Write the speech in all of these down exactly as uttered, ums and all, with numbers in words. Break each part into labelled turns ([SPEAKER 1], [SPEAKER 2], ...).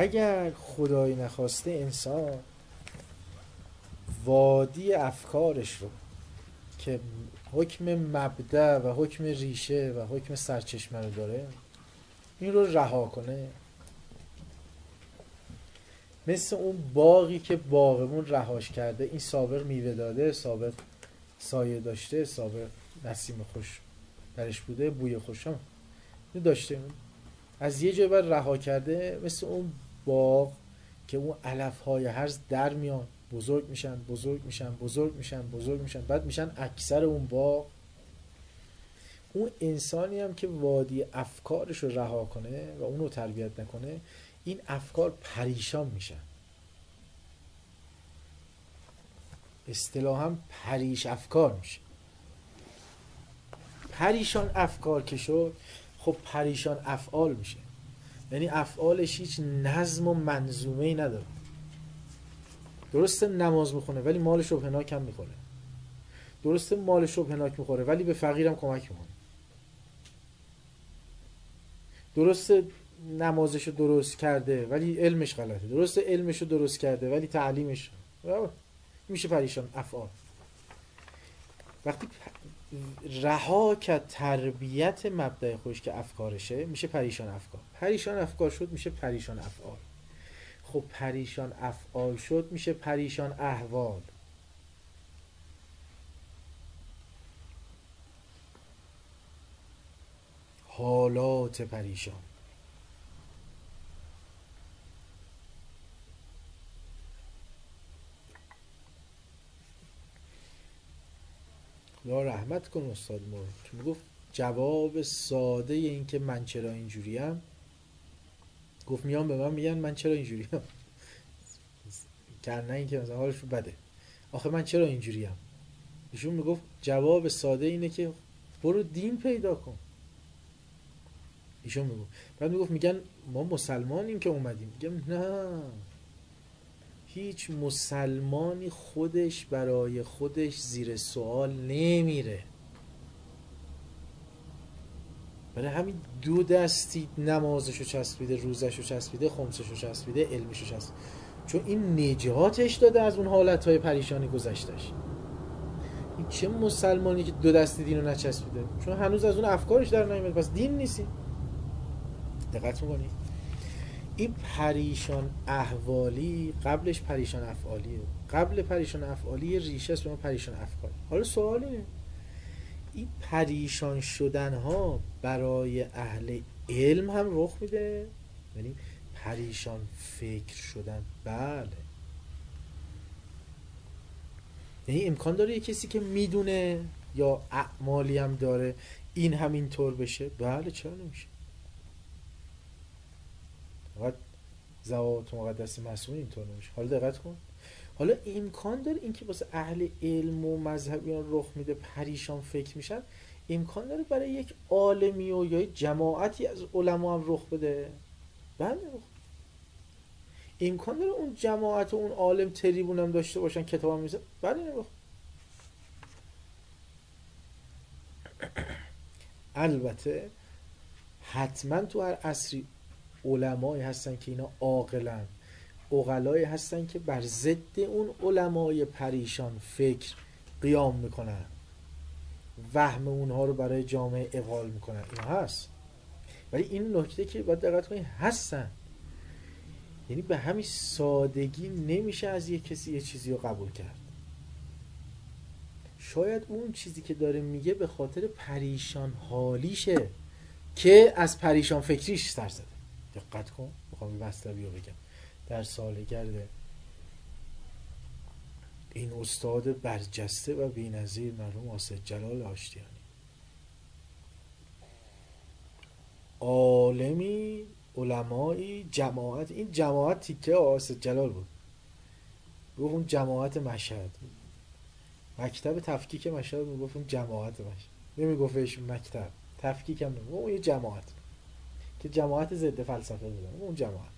[SPEAKER 1] اگر خدای نخواسته انسان وادی افکارش رو که حکم مبدأ و حکم ریشه و حکم سرچشمه رو داره این رو رها کنه، مثل اون باغی که باغمون رهاش کرده، این سابق میوه داده، سابق سایه داشته، سابق نسیم خوش درش بوده، بوی خوش هم داشته، از یه جای بر رها کرده، مثل اون باغ که اون علف‌های هرز در میان، بزرگ میشن بزرگ میشن بزرگ میشن بزرگ میشن بعد میشن اکثر اون باغ. اون انسانی هم که وادی افکارش رو رها کنه و اون رو تربیت نکنه، این افکار پریشان میشن. اصطلاحاً پریش افکار میشه. پریشان افکار که شد، خب پریشان افعال میشه، یعنی افعالش هیچ نظم و منظومه‌ای نداره. درسته نماز میخونه ولی مال شبهناک هم میخوره، درسته مال شبهناک میخوره ولی به فقیرم کمک میکنه، درسته نمازشو درست کرده ولی علمش غلطه، درسته علمشو درست کرده ولی تعلیمش میشه پریشان افعال. وقتی رها که تربیت مبدأ خودش که افکارشه، میشه پریشان افکار. پریشان افکار شد میشه پریشان افعال. خب پریشان افعال شد میشه پریشان احوال. حالات پریشان. خدا رحمت کن استاد مرد که میگفت جواب ساده این که من چرا اینجوریم، گفت میان به من میگن من چرا اینجوریم کرنه این که مثلا حالش رو بده، آخه من چرا اینجوریم. ایشون میگفت جواب ساده اینه که برو دین پیدا کن. ایشون میگفت، بعد میگفت میگن ما مسلمانیم که اومدیم، میگم نه، هیچ مسلمانی خودش برای خودش زیر سوال نمیره. برای همین دو دستی نمازشو چسبیده، روزشو چسبیده، خمسشو چسبیده، علمشو چسبیده، چون این نجاتش داده از اون حالتهای پریشانی گذشتش. این چه مسلمانی که دو دستی دینو نچسبیده؟ چون هنوز از اون افکارش در نمیاد، پس دین نیستی. دقت میکنی؟ این پریشان احوالی قبلش پریشان افعالیه، قبل پریشان افعالی ریشه است به پریشان افکار. حالا سوال اینه، این پریشان شدن ها برای اهل علم هم رخ میده؟ یعنی پریشان فکر شدن؟ بله. یعنی امکان داره یه کسی که میدونه یا اعمالی هم داره این همین طور بشه؟ بله، چرا نمیشه؟ فقط ذوات مقدس معصومین اینطور نمیشه. حالا دقت کن، حالا امکان داره این که واسه اهل علم و مذهبیان رخ میده پریشان فکر میشن، امکان داره برای یک عالمی و یا جماعتی از علما هم رخ بده؟ بله رخ. امکان داره اون جماعت و اون عالم تریبون هم داشته باشن، کتاب هم میزن؟ بله رخ. البته حتما تو هر عصری علمایی هستن که اینا عاقلن، عقلایی هستن که بر ضد اون علمای پریشان فکر قیام میکنن، وهم اونها رو برای جامعه اقال میکنن، اینا هست. ولی این نکته که باید دقت کنید هستن، یعنی به همین سادگی نمیشه از یک کسی یه چیزی رو قبول کرد. شاید اون چیزی که داره میگه به خاطر پریشان حالیشه که از پریشان فکریش سر زده. دقت کن، میخوام مطلبی رو بگم. در سالگرد این استاد برجسته و بی‌نظیر مرحوم آصف جلال آشتیانی، عالمی، علمایی، جماعت، این جماعت تیکه آصف جلال بود، گفت اون جماعت مشهد، مکتب تفکیک مشهد، میگفت اون جماعت مشهد، نمیگفتش مکتب تفکیک هم نمیگفت، اون یه جماعت که جماعت ضد فلسفه بودن، اون جماعت.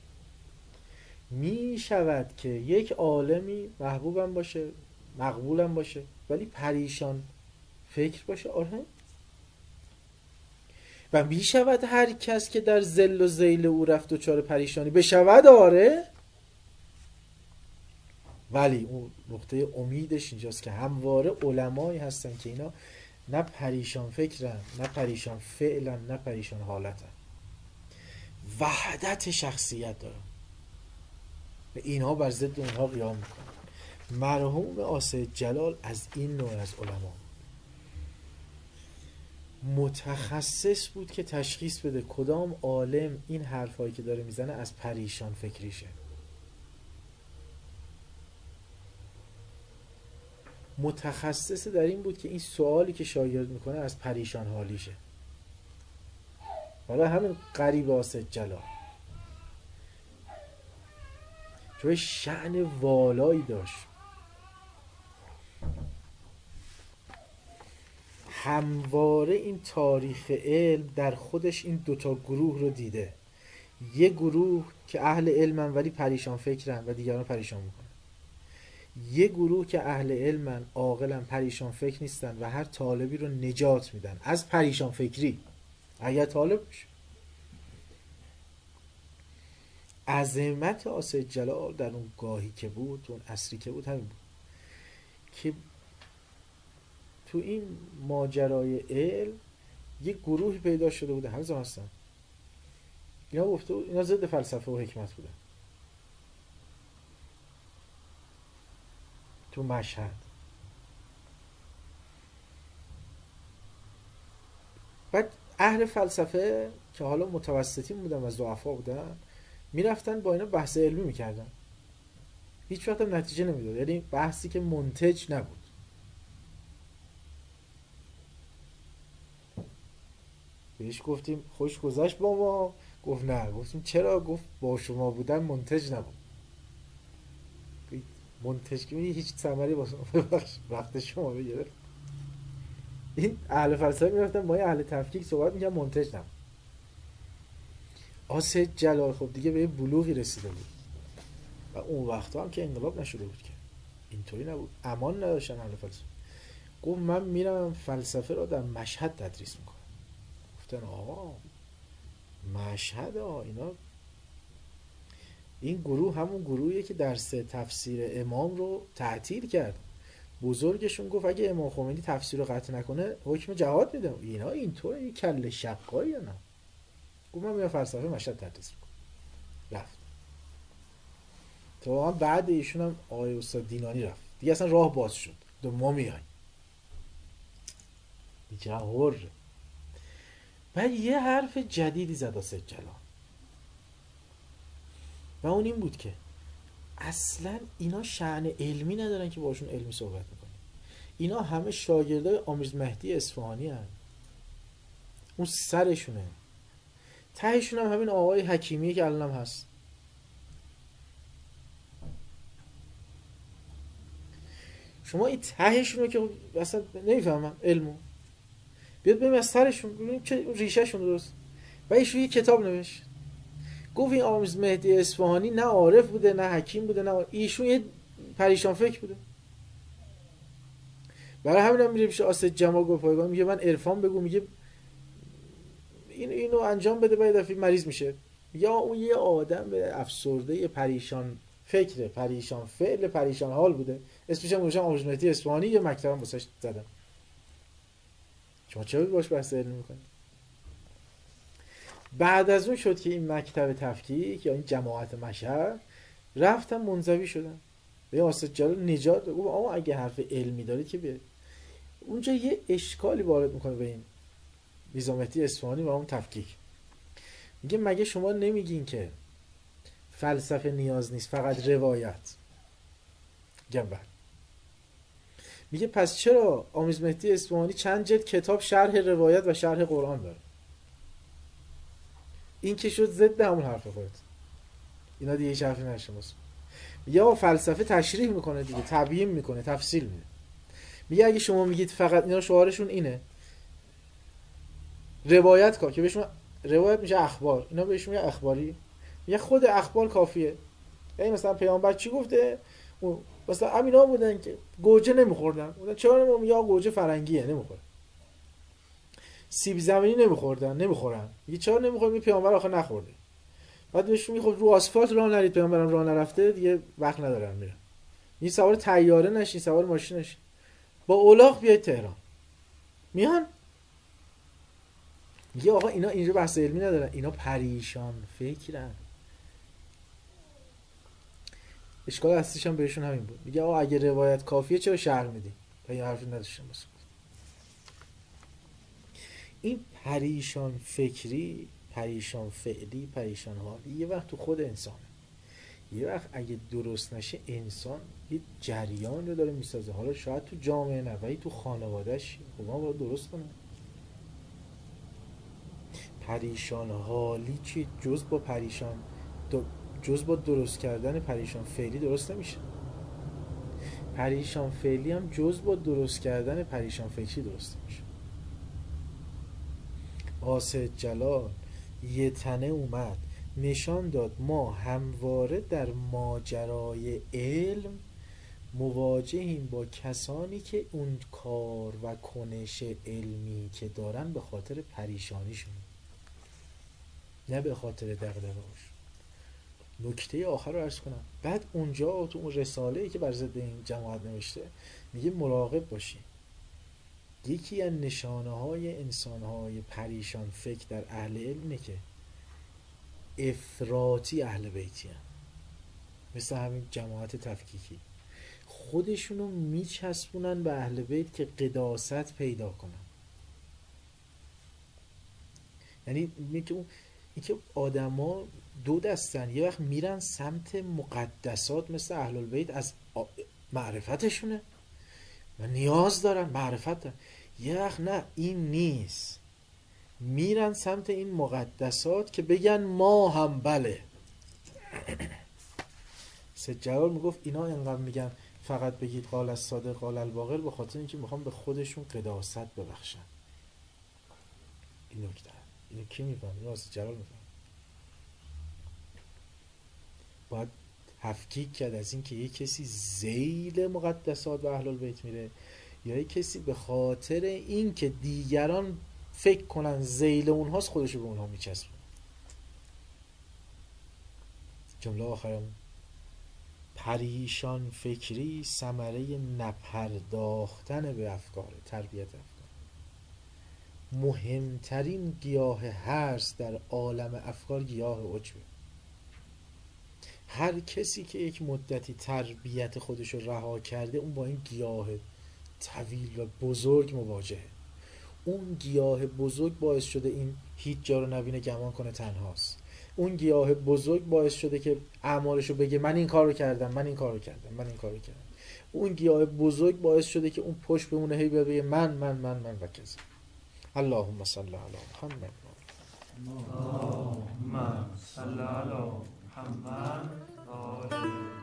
[SPEAKER 1] می شود که یک عالمی محبوبم باشه، مقبولم باشه، ولی پریشان فکر باشه؟ آره. و می شود هر کس که در ذل و ذیل او رفت دچار پریشانی بشود. آره، ولی اون نقطه امیدش اینجاست که همواره علمایی هستن که اینا نه پریشان فکرن، نه پریشان فعلن، نه پریشان حالتن، وحدت شخصیت دارن و اینها بر ضد اونها قیام میکنن. مرحوم آسد جلال از این نوع از علما متخصص بود که تشخیص بده کدام عالم این حرفایی که داره میزنه از پریشان فکریشه، متخصص در این بود که این سوالی که شاگرد میکنه از پریشان حالیشه. حالا همین قریب آسد جلال چون شأن والایی داشت، همواره این تاریخ علم در خودش این دوتا گروه رو دیده، یه گروه که اهل علمن ولی پریشان فکرن و دیگران پریشان میکنن، یه گروه که اهل علمن عاقلن پریشان فکر نیستن و هر طالبی رو نجات میدن از پریشان فکری اگر طالب بشه. عظمت آسد جلال در اون گاهی که بود، اون عصری که بود، همین بود که تو این ماجرای علم یک گروهی پیدا شده بوده، همه زمان هستن اینا گفته بود اینا ضد فلسفه و حکمت بودن تو مشهد. بعد اهل فلسفه که حالا متوسطین بودن و ضعفا بودن میرفتن با اینا بحث علمی میکردن، هیچ وقت هم نتیجه نمیداد، یعنی بحثی که منتج نبود. بهش گفتیم خوش گذشت با ما، گفت نه. گفتیم چرا؟ گفت با شما بودن منتج نبود. منتج که هیچ ثمری واسه وقت شما بگیره. این اهل فلسفه میرفتن با اهل تفکیک صحبت میکنن، منتج نبود. آسد جلال خب دیگه به بلوغی رسیده بود و اون وقتا هم که انقلاب نشده بود که اینطوری نبود، امان نداشتن اهل فلسفه. گفت من میرم فلسفه رو در مشهد تدریس میکنم. گفتن آقا مشهد ها اینا، این گروه همون گروهیه که درس تفسیر امام رو تعطیل کرد. بزرگشون گفت اگه امام خمینی تفسیر رو قطع نکنه حکم جهاد میدم. اینا اینطوره، این کله شقایی یا نه؟ گفت من میرم فلسفه مشهد تدریس میکنم. رفت تا بعد ایشون هم آقای استاد دینانی رفت دیگه، اصلا راه باز شد دو ما میایم دیگه هر. بعد یه حرف جدیدی زد آسد جلال و اون این بود که اصلا اینا شأن علمی ندارن که باشون علمی صحبت میکنه. اینا همه شاگردای آمیز مهدی اصفهانی هن. اون سرشونه، تهشون هم همین آقای حکیمی که الان هم هست. شما این تهشون رو که اصلا نمیفهمم علمو، بیاد بریم از سرشون ببینیم چه ریشه شون درست. و ایشون یه کتاب نوشت گفت این آمیز مهدی اصفهانی نه عارف بوده نه حکیم بوده، نه ایشون یه پریشان فکر بوده. برای همین هم میره پیش آسد جمال گفایگان میگه من عرفان بگو، میگه این اینو انجام بده، بعد دفعه مریض میشه. یا اون یه آدم افسرده پریشان فکر، پریشان فعل، پریشان حال بوده. اسمش هم گذاشتن آمیز مهدی اصفهانی، یه مکتبم واسش زدم. شما چرا باش بحث علمی میکنید؟ بعد از اون شد که این مکتب تفکیک یا این جماعت مشهد رفتن منزوی شدن به آسد جلال نجات. گفت آقا اگه حرف علمی دارید که بیاید. اونجا یه اشکالی وارد میکنه به این میرزا مهدی اصفهانی و اون تفکیک. میگه مگه شما نمیگین که فلسفه نیاز نیست فقط روایت؟ گم بر میگه پس چرا آمیز مهدی اصفهانی چند جلد کتاب شرح روایت و شرح قرآن داره؟ این که شد ضد همون حرف خودت. اینا دیگه هیچ حرفی نشه. یا فلسفه تشریح میکنه دیگه، تبیین میکنه، تفصیل میده. میگه اگه شما میگید فقط اینا شعارشون اینه روایت کار که بهشون روایت میشه اخبار، اینا بهشون میگه اخباری. میگه خود اخبار کافیه. یعنی مثلا پیامبر چی گفته؟ مثلا همینا بودن که گوجه نمیخوردن، بودن چرا نمیخوردن؟ یا گوجه فرنگیه نمیخوره. سیب زمینی نمیخوردن، نمیخورن. میگه چرا نمیخورن؟ میگه پیامبر آخه نخورده. بعد بهش میگه خب رو آسفالت راه نرید، پیامبرم راه نرفته، دیگه وقت ندارن میرن. این سوار طیاره نشین، سوار ماشین نشین، با الاغ بیاید تهران. میان میگه آقا اینا اینجا بحث علمی ندارن، اینا پریشان فکرن. اشکال اصلیش هم بهشون همین بود. میگه آقا اگه روایت کافیه چرا شرح میدی؟ تا این حرفی نداشتم بس. این پریشان فکری، پریشان فعلی، پریشان حالی یه وقت تو خود انسانه. یه وقت اگه درست نشه انسان یه جریان رو داره میسازه. حالا شاید تو جامعه نه ولی تو خانوادهش خب ما باید درست کنه. پریشان حالی چی؟ جز با پریشان جز با درست کردن پریشان فعلی درست نمیشه. پریشان فعلی هم جز با درست کردن پریشان فکری درست نمیشه. آسد جلال یه تنه اومد نشان داد ما همواره در ماجرای علم مواجهیم با کسانی که اون کار و کنش علمی که دارن به خاطر پریشانیشون، نه به خاطر دغدغه‌هاش. نکته آخر رو عرض کنم. بعد اونجا تو اون رساله‌ای که بر ضد این جماعت نوشته میگه مراقب باشی. یکی از نشانه‌های انسان‌های پریشان فکر در اهل علمه که افراطی اهل بیتی هم. مثل همین جماعت تفکیکی خودشونو میچسبونن به اهل بیت که قداست پیدا کنن. یعنی میگه اون اینکه آدما دو دستن، یه وقت میرن سمت مقدسات مثل اهل البیت از معرفتشونه و نیاز دارن معرفت دارن، یه وقت نه این نیست، میرن سمت این مقدسات که بگن ما هم بله. سید جلال میگفت اینا اینقدر میگن فقط بگید قال الصادق قال الباقر به خاطر اینکه میخوام به خودشون قداست ببخشن. این نکته اینو کی میفهم؟ اینو سید جلال میفهم. باید تفکیک کرد از این که یک کسی ذیل مقدسات و اهل البیت میره یا یک کسی به خاطر این که دیگران فکر کنن ذیل اونهاست خودشو به اونها میچسبه. جمله آخرم پریشان فکری ثمره نپرداختن به افکار، تربیت افکار. مهمترین گیاه هرس در عالم افکار گیاه عجبه. هر کسی که یک مدتی تربیت خودش رو رها کرده اون با این گیاه طویل و بزرگ مواجهه. اون گیاه بزرگ باعث شده این هیچ جا رو نبینه گمان کنه تنهاست. اون گیاه بزرگ باعث شده که اعمالش رو بگه من این کار رو کردم، من این کار رو کردم، من این کار رو کردم. اون گیاه بزرگ باعث شده که اون پشت بمونه هی بگه من من من من و کذا. اللهم صل علی محمد.
[SPEAKER 2] اللهم صل علی محمد.